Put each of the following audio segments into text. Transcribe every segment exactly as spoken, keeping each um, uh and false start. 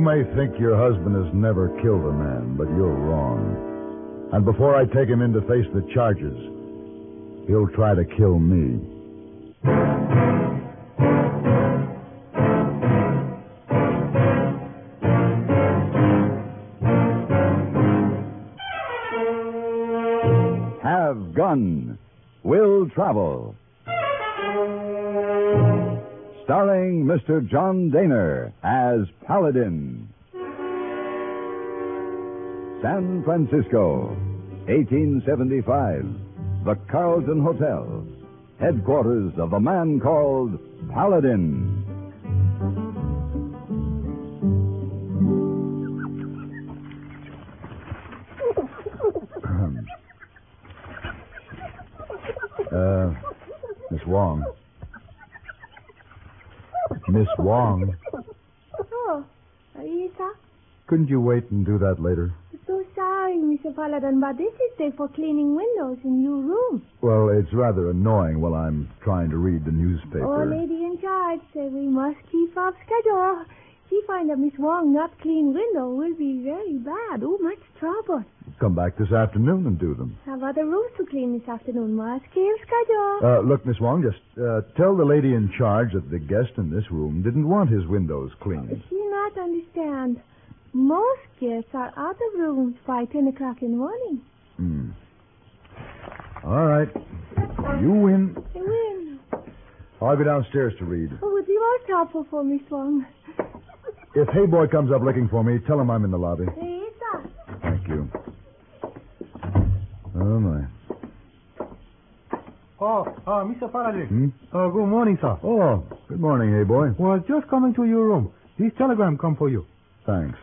may think your husband has never killed a man, but you're wrong. And before I take him in to face the charges, he'll try to kill me. Have Gun. Will Travel. Starring Mister John Daner as Paladin. San Francisco, eighteen seventy-five. The Carlton Hotel. Headquarters of the man called Paladin. uh, Miss Wong. Miss Wong. Oh, Isa? Couldn't you wait and do that later? I'm so sorry, Mister Paladin, but this is day for cleaning windows in your room. Well, it's rather annoying while I'm trying to read the newspaper. Oh, lady in charge said we must keep up schedule. She find that Miss Wong not clean window will be very bad. Oh, much trouble. Come back this afternoon and do them. Have other rooms to clean this afternoon. Must keep schedule. Uh, look, Miss Wong, just uh, tell the lady in charge that the guest in this room didn't want his windows cleaned. She not understand. Most guests are out of rooms by ten o'clock in the morning. Hmm. All right. You win. I win. I'll go downstairs to read. Oh, would be most helpful for Miss Wong. If Hey Boy comes up looking for me, tell him I'm in the lobby. Hey, Isa. Thank you. Oh, my. Oh, uh, Mister Paladin. Hmm? Uh, good morning, sir. Oh, good morning, Hey Boy. Was just coming to your room. This telegram come for you. Thanks.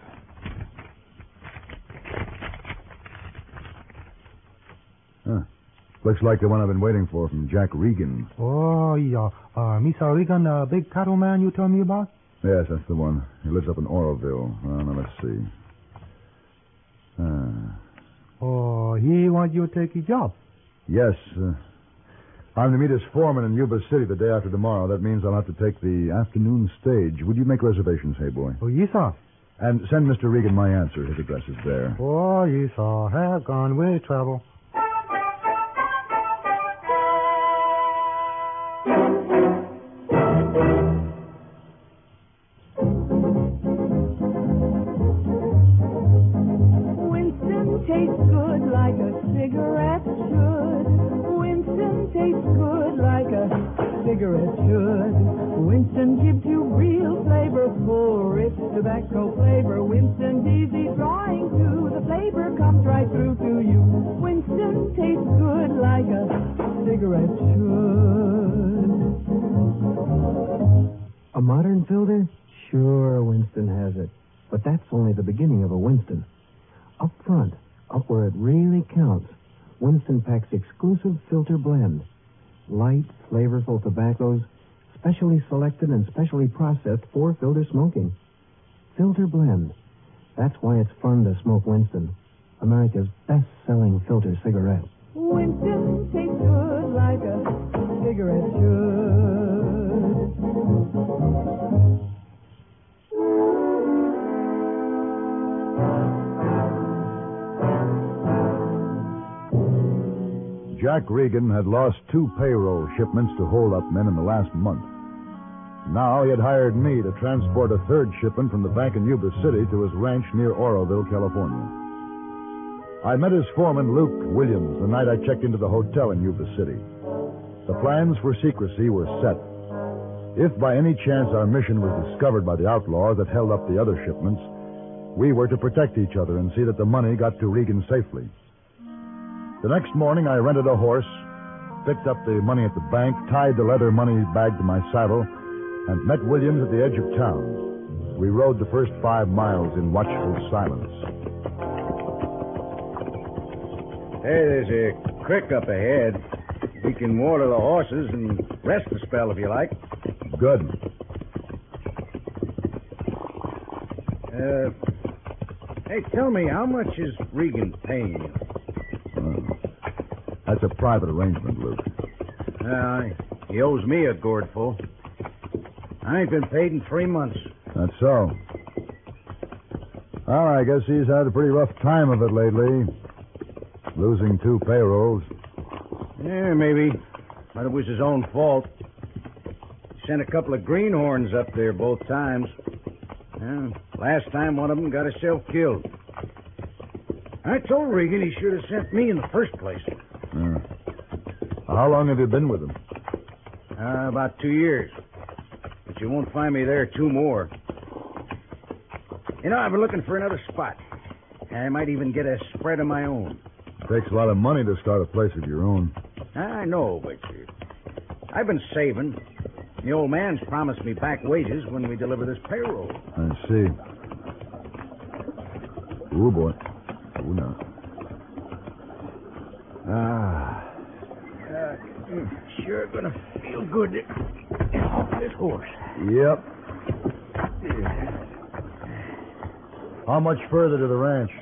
Huh. Looks like the one I've been waiting for from Jack Regan. Oh, yeah. Uh, Mister Regan, the big cattleman you told me about? Yes, that's the one. He lives up in Oroville. Uh, now, let's see. Uh, Oh, he want you to take his job. yes. Uh, I'm to meet his foreman in Yuba City the day after tomorrow. That means I'll have to take the afternoon stage. Would you make reservations, Hey Boy? Oh, yes, sir. And send Mister Regan my answer. His address is there. Oh, yes, sir. Have gone with travel. Winston tastes good like a cigarette should. Winston tastes good like a cigarette should. Winston gives you real flavor, full, rich tobacco flavor. Winston's easy drawing too. The flavor comes right through to you. Winston tastes good like a cigarette should. A modern filter? Sure, Winston has it. But that's only the beginning of a Winston. Up front, up where it really counts, Winston packs exclusive filter blend. Light, flavorful tobaccos, specially selected and specially processed for filter smoking. Filter blend. That's why it's fun to smoke Winston, America's best-selling filter cigarette. Winston tastes good like a cigarette should. Jack Regan had lost two payroll shipments to hold-up men in the last month. Now he had hired me to transport a third shipment from the bank in Yuba City to his ranch near Oroville, California. I met his foreman, Luke Williams, the night I checked into the hotel in Yuba City. The plans for secrecy were set. If by any chance our mission was discovered by the outlaws that held up the other shipments, we were to protect each other and see that the money got to Regan safely. The next morning, I rented a horse, picked up the money at the bank, tied the leather money bag to my saddle, and met Williams at the edge of town. We rode the first five miles in watchful silence. Hey, there's a creek up ahead. We can water the horses and rest a spell if you like. Good. Uh, hey, tell me, how much is Regan paying you? Uh, that's a private arrangement, Luke. Uh, he owes me a gourdful. I ain't been paid in three months. That's so. Well, I guess he's had a pretty rough time of it lately. Losing two payrolls. Yeah, maybe. But it was his own fault. He sent a couple of greenhorns up there both times. Yeah, last time one of them got himself killed. I told Regan he should have sent me in the first place. Uh, how long have you been with him? Uh, about two years. But you won't find me there two more. You know, I've been looking for another spot. I might even get a spread of my own. Takes a lot of money to start a place of your own. I know, but uh, I've been saving. The old man's promised me back wages when we deliver this payroll. I see. Ooh, boy. Ooh, no. Ah. Uh, sure gonna feel good to get off this horse. Yep. How much further to the ranch?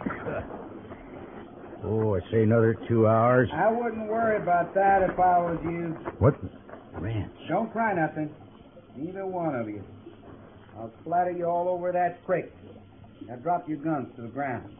Oh, I'd say another two hours. I wouldn't worry about that if I was you. What? Ranch. Don't cry nothing. Neither one of you. I'll splatter you all over that creek. Now drop your guns to the ground.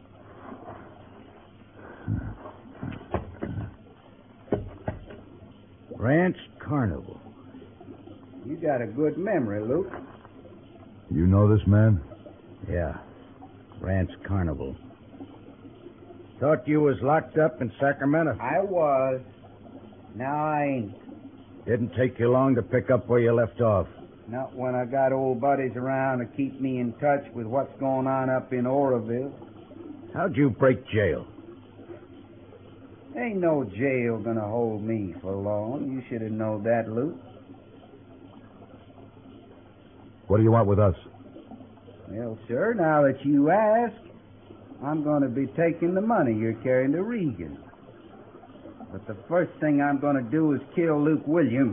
Ranch Carnival. You got a good memory, Luke. You know this man? Yeah. Ranch Carnival. Thought you was locked up in Sacramento. I was. Now I ain't. Didn't take you long to pick up where you left off. Not when I got old buddies around to keep me in touch with what's going on up in Oroville. How'd you break jail? Ain't no jail gonna hold me for long. You should have known that, Luke. What do you want with us? Well, sir, now that you ask, I'm going to be taking the money you're carrying to Regan. But the first thing I'm going to do is kill Luke Williams.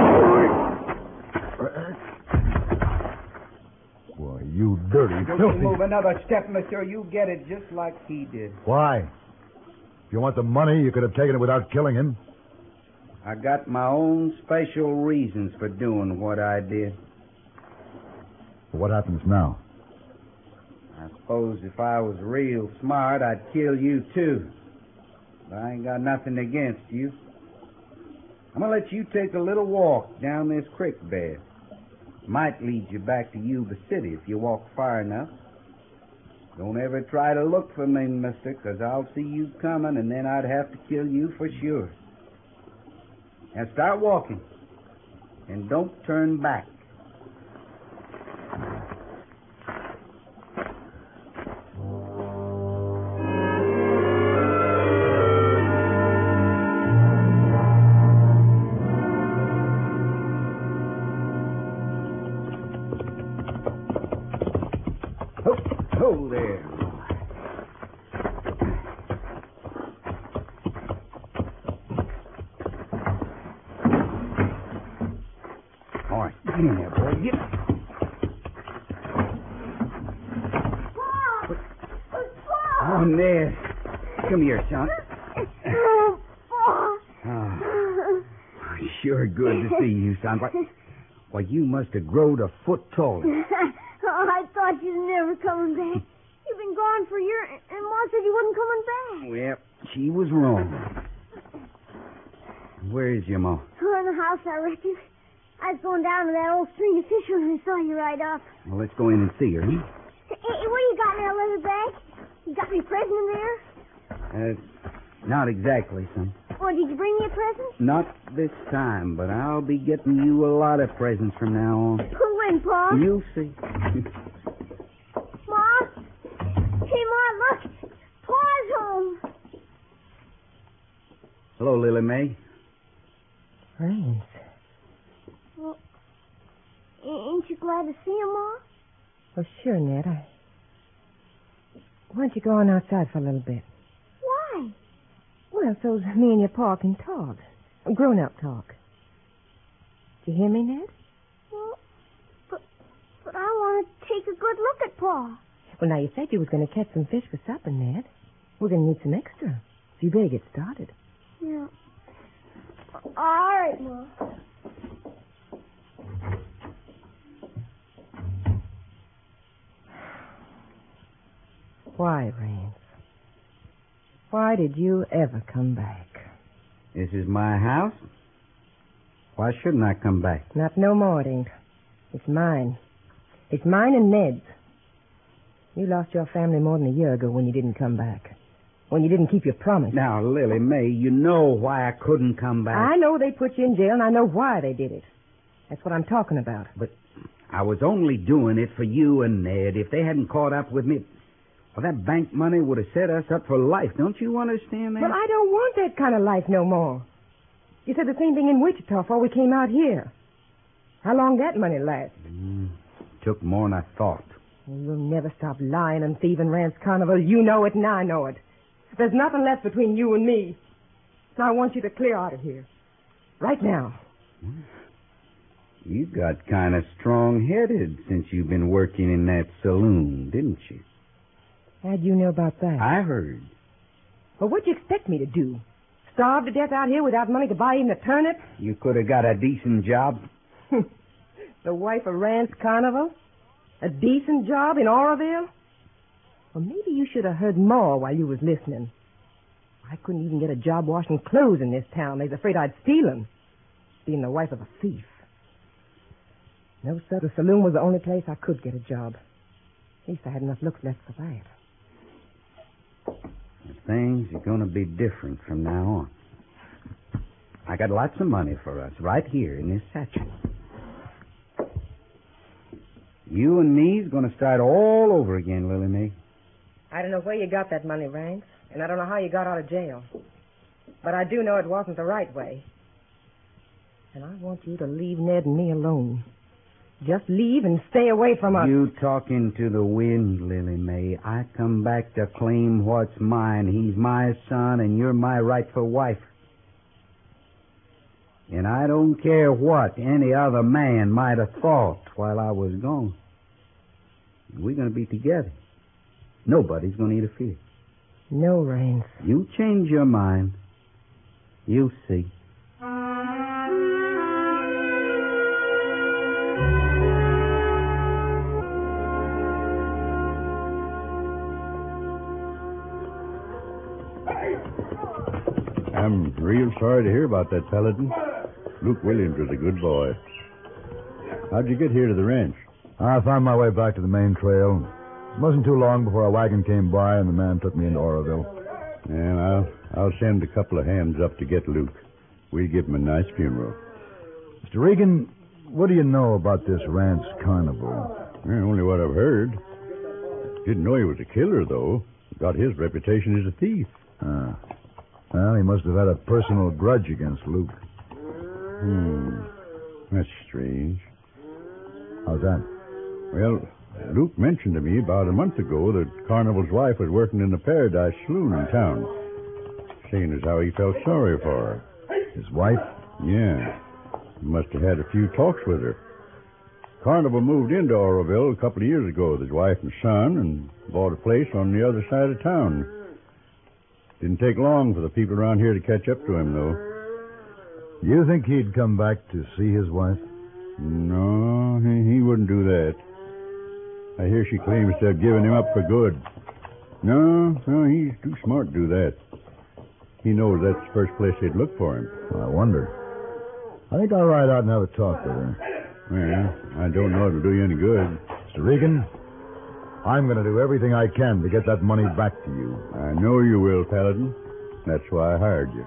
Boy, you dirty, Don't filthy... you move another step, mister, you get it just like he did. Why? If you want the money, you could have taken it without killing him. I got my own special reasons for doing what I did. What happens now? I suppose if I was real smart, I'd kill you, too. But I ain't got nothing against you. I'm going to let you take a little walk down this creek bed. Might lead you back to Yuba City if you walk far enough. Don't ever try to look for me, mister, because I'll see you coming, and then I'd have to kill you for sure. Now start walking, and don't turn back. Oh, there. All right, get in there, boy. Get. Oh, Ned. Come here, son. Oh, sure good to see you, son. Why, why you must have growed a foot taller. Oh, I thought you was never coming back. You've been gone for a year, and Ma said you wasn't coming back. Well, she was wrong. Where is your ma? Oh, in the house, I reckon. I was going down to that old stream to fish when I saw you right up. Well, let's go in and see her, huh? Hey, hey, what do you got in that leather bag? You got me a present in there? Uh, not exactly, son. Oh, did you bring me a present? Not this time, but I'll be getting you a lot of presents from now on. When, Pa? You'll see. Ma? Hey, Ma, look. Pa's home. Hello, Lily Mae. Rance. Well, ain't you glad to see him, Ma? Well, sure, Ned. I... Why don't you go on outside for a little bit? Why? Well, so me and your Pa can talk. Grown-up talk. Do you hear me, Ned? Well, but, but I want to take a good look at Pa. Well, now, you said you was going to catch some fish for supper, Ned. We're going to need some extra. So you better get started. Yeah. All right, Ma. Why, Rains? Why did you ever come back? This is my house. Why shouldn't I come back? Not no more, it ain't. It's mine. It's mine and Ned's. You lost your family more than a year ago when you didn't come back. When you didn't keep your promise. Now, Lily May, you know why I couldn't come back. I know they put you in jail, and I know why they did it. That's what I'm talking about. But I was only doing it for you and Ned. If they hadn't caught up with me, well, that bank money would have set us up for life. Don't you understand that? Well, I don't want that kind of life no more. You said the same thing in Wichita before we came out here. How long that money last? Mm, took more than I thought. You'll never stop lying and thieving, Rance Carnival. You know it and I know it. There's nothing left between you and me. Now I want you to clear out of here. Right now. You got kind of strong-headed since you've been working in that saloon, didn't you? How'd you know about that? I heard. Well, what'd you expect me to do? Starve to death out here without money to buy even a turnip? You could have got a decent job. The wife of Rance Carnival? A decent job in Oroville? Well, maybe you should have heard more while you was listening. I couldn't even get a job washing clothes in this town. They's afraid I'd steal 'em, being the wife of a thief. No, sir, the saloon was the only place I could get a job. At least I had enough looks left for that. Things are going to be different from now on. I got lots of money for us right here in this satchel. You and me's going to start all over again, Lily May. I don't know where you got that money, Rance, and I don't know how you got out of jail. But I do know it wasn't the right way. And I want you to leave Ned and me alone. Just leave and stay away from us. You talking to the wind, Lily May. I come back to claim what's mine. He's my son, and you're my rightful wife. And I don't care what any other man might have thought while I was gone. We're going to be together. Nobody's going to interfere. No, Rains. You change your mind. You'll see. I'm real sorry to hear about that, Paladin. Luke Williams was a good boy. How'd you get here to the ranch? I found my way back to the main trail. It wasn't too long before a wagon came by and the man took me into Oroville. And I'll, I'll send a couple of hands up to get Luke. We'll give him a nice funeral. Mister Regan, what do you know about this Rance Carnival? Well, only what I've heard. Didn't know he was a killer, though. Got his reputation as a thief. Ah. Well, he must have had a personal grudge against Luke. Hmm. That's strange. How's that? Well, Luke mentioned to me about a month ago that Carnival's wife was working in the Paradise Saloon in town. Saying as how he felt sorry for her. His wife? Yeah. He must have had a few talks with her. Carnival moved into Oroville a couple of years ago with his wife and son and bought a place on the other side of town. Didn't take long for the people around here to catch up to him, though. You think he'd come back to see his wife? No, he, he wouldn't do that. I hear she claims to have given him up for good. No, no, he's too smart to do that. He knows that's the first place they'd look for him. I wonder. I think I'll ride out and have a talk with her. Well, I don't know it'll do you any good. Mister Regan, I'm going to do everything I can to get that money back to you. I know you will, Paladin. That's why I hired you.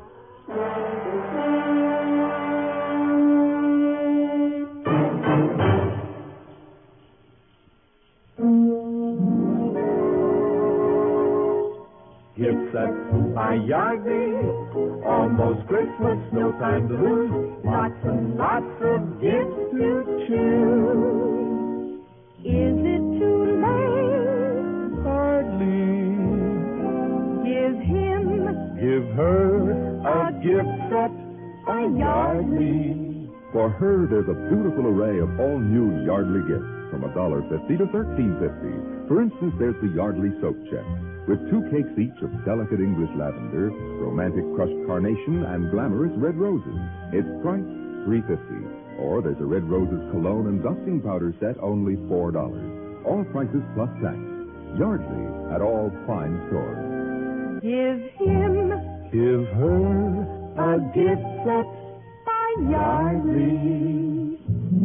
Gifts at my Yardley, almost Christmas, no time to lose. Lots and lots of gifts to choose. Is it too late? Hardly. Give him, Give her a gift set by Yardley. For her, there's a beautiful array of all-new Yardley gifts from one dollar fifty to thirteen fifty. For instance, there's the Yardley Soap Check, with two cakes each of delicate English lavender, romantic crushed carnation, and glamorous red roses. It's priced three fifty. Or there's a red roses cologne and dusting powder set, only four dollars. All prices plus tax. Yardley at all fine stores. Give him, Give her a gift set by Yardley.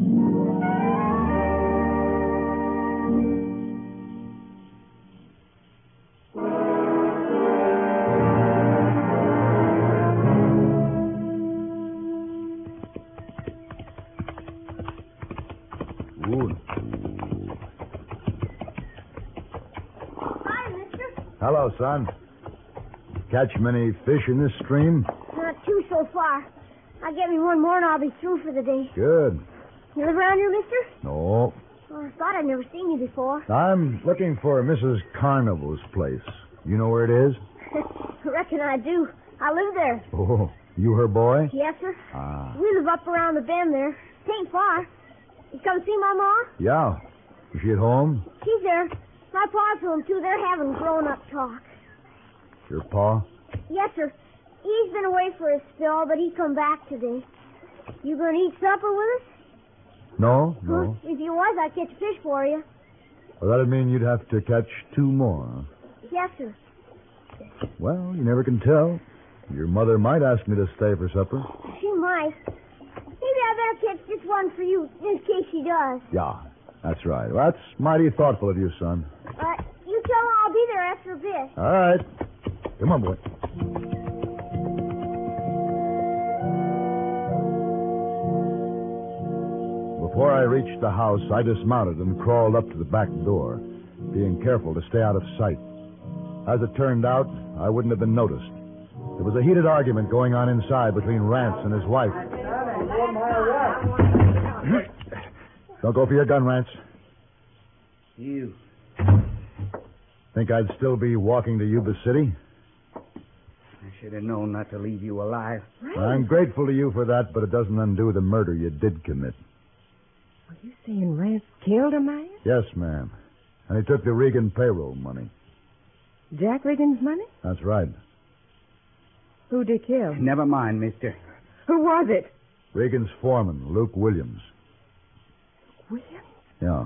Hello, son. Catch many fish in this stream? Not two so far. I'll get me one more and I'll be through for the day. Good. You live around here, mister? No. Well, I thought I'd never seen you before. I'm looking for Missus Carnival's place. You know where it is? I reckon I do. I live there. Oh, you her boy? Yes, sir. Ah. We live up around the bend there. It ain't far. You come see my ma? Yeah. Is she at home? She's there. My pa's home, too. They're having grown-up talk. Your pa? Yes, sir. He's been away for a spell, but he come back today. You gonna eat supper with us? No, no. Huh? If you was, I'd catch fish for you. Well, that'd mean you'd have to catch two more. Yes, sir. Well, you never can tell. Your mother might ask me to stay for supper. She might. Maybe I better catch just one for you, in case she does. Yeah, that's right. Well, that's mighty thoughtful of you, son. Uh, you tell her I'll be there after a bit. All right. Come on, boy. Before I reached the house, I dismounted and crawled up to the back door, being careful to stay out of sight. As it turned out, I wouldn't have been noticed. There was a heated argument going on inside between Rance and his wife. Don't go for your gun, Rance. You. Think I'd still be walking to Yuba City? I should have known not to leave you alive. I'm grateful to you for that, but it doesn't undo the murder you did commit. Are you saying Rance killed a man? Yes, ma'am. And he took the Regan payroll money. Jack Regan's money? That's right. Who'd he kill? Never mind, mister. Who was it? Regan's foreman, Luke Williams. Williams? Yeah.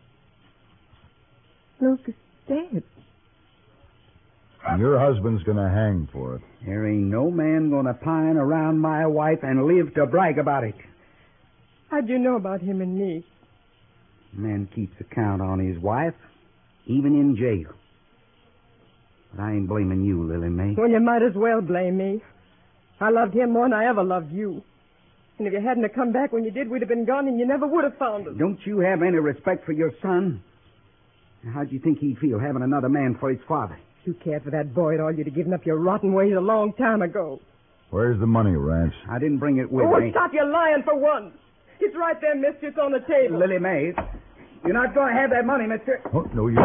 Luke is dead. And your husband's going to hang for it. There ain't no man going to pine around my wife and live to brag about it. How'd you know about him and me? Man keeps account on his wife, even in jail. But I ain't blaming you, Lily Mae. Well, you might as well blame me. I loved him more than I ever loved you. And if you hadn't have come back when you did, we'd have been gone and you never would have found us. Don't you have any respect for your son? How'd you think he'd feel having another man for his father? If you cared for that boy at all, you'd have given up your rotten ways a long time ago. Where's the money, Rance? I didn't bring it with oh, me. Stop your lying for once. It's right there, mister. It's on the table. Lily Mae, you're not going to have that money, mister. Oh, no, you...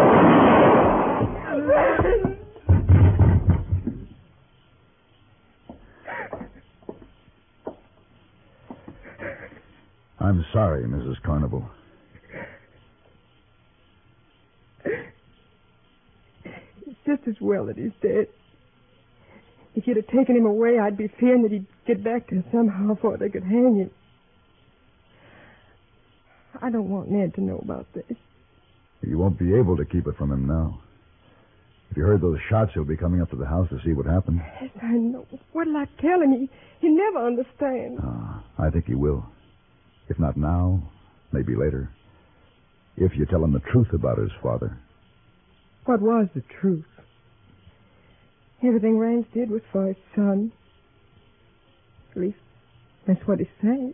I'm sorry, Missus Carnival. It's just as well that he's dead. If you'd have taken him away, I'd be fearing that he'd get back to us somehow before they could hang him. I don't want Ned to know about this. You won't be able to keep it from him now. If you heard those shots, he'll be coming up to the house to see what happened. Yes, I know. What'll I tell him? He, he never understands. Ah, I think he will. If not now, maybe later. If you tell him the truth about his father. What was the truth? Everything Rance did was for his son. At least, that's what he said.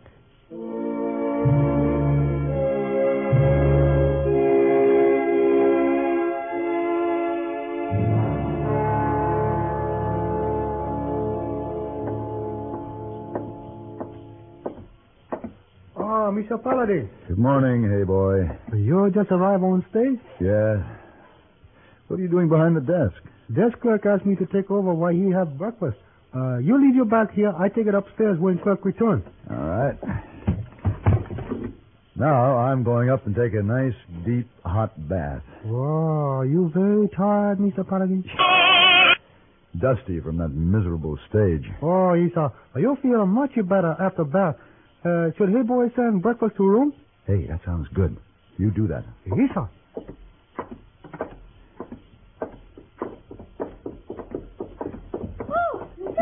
Oh, Mister Paladin. Good morning, hey boy. You just arrived on stage? Yeah. What are you doing behind the desk? Desk clerk asked me to take over while he have breakfast. Uh, you leave your bag here. I take it upstairs when clerk returns. All right. Now I'm going up and take a nice, deep, hot bath. Whoa, are you very tired, Mister Paladin? Dusty from that miserable stage. Oh, Isa, you feel much better after bath. Uh, should Hey Boy send breakfast to room? Hey, that sounds good. You do that. Isa.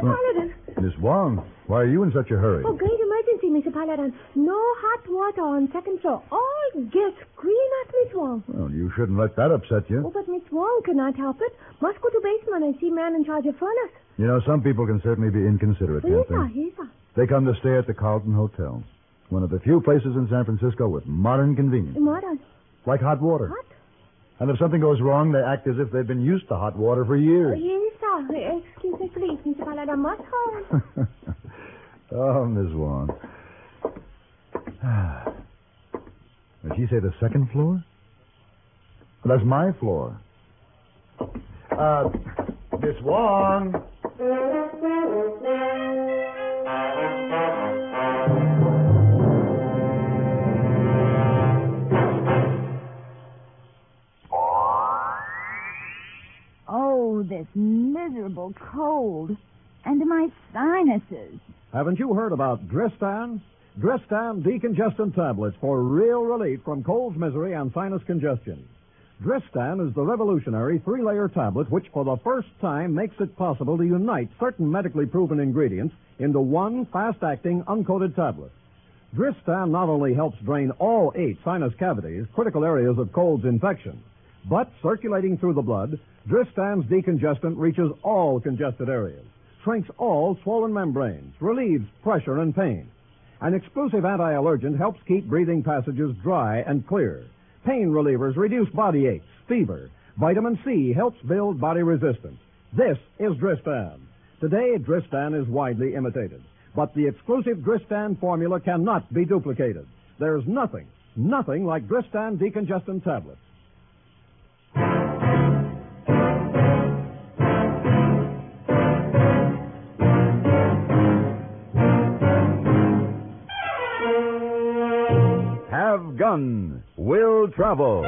Mister Well- Paladin. Miss Wong, why are you in such a hurry? Oh, great emergency, Mister Paladin. No hot water on second floor. All guests scream at Miss Wong. Well, you shouldn't let that upset you. Oh, but Miss Wong cannot help it. Must go to basement and see man in charge of furnace. You know, some people can certainly be inconsiderate, Yes, can't sir. they? Yes, sir. They come to stay at the Carlton Hotel, one of the few places in San Francisco with modern convenience, Modern. like hot water. Hot? And if something goes wrong, they act as if they've been used to hot water for Oh, years. yes, sir. Excuse me, please, Mister Paladin. Must hold. Oh, Miss Wong. Did she say the second floor? Well, that's my floor. Uh, Miss Wong. Oh, this miserable cold. And my sinuses. Haven't you heard about Dristan? Dristan decongestant tablets for real relief from cold's misery and sinus congestion. Dristan is the revolutionary three-layer tablet which for the first time makes it possible to unite certain medically proven ingredients into one fast-acting uncoated tablet. Dristan not only helps drain all eight sinus cavities, critical areas of cold's infection, but circulating through the blood, Dristan's decongestant reaches all congested areas, shrinks all swollen membranes, relieves pressure and pain. An exclusive anti-allergent helps keep breathing passages dry and clear. Pain relievers reduce body aches, fever. Vitamin C helps build body resistance. This is Dristan. Today, Dristan is widely imitated, but the exclusive Dristan formula cannot be duplicated. There's nothing, nothing like Dristan decongestant tablets. Have Gun Will Travel.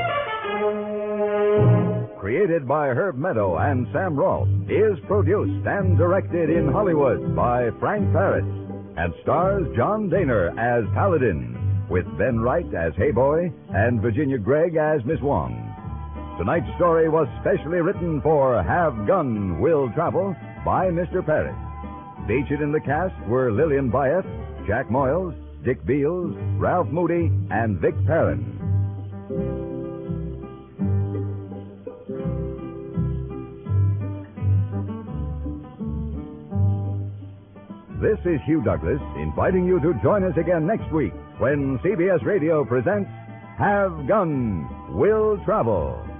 Created by Herb Meadow and Sam Rolfe, is produced and directed in Hollywood by Frank Paris and stars John Daner as Paladin, with Ben Wright as Hey Boy and Virginia Gregg as Miss Wong. Tonight's story was specially written for Have Gun Will Travel by Mister Paris. Featured in the cast were Lillian Byeth, Jack Moyles, Dick Beals, Ralph Moody, and Vic Perrin. This is Hugh Douglas inviting you to join us again next week when C B S Radio presents Have Gun Will Travel.